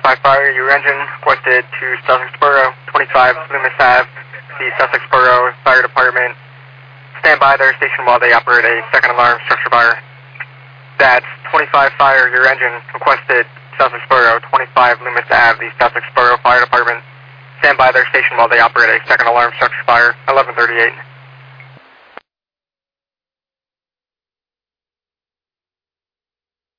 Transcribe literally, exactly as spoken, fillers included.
twenty-five Fire, your engine requested to Sussex Borough, twenty-five Loomis Ave, the Sussex Borough Fire Department. Stand by their station while they operate a second alarm structure fire. That's twenty-five Fire, your engine requested Sussex Borough, twenty-five Loomis Ave, the Sussex Borough Fire Department. Stand by their station while they operate a second alarm structure fire, eleven thirty-eight.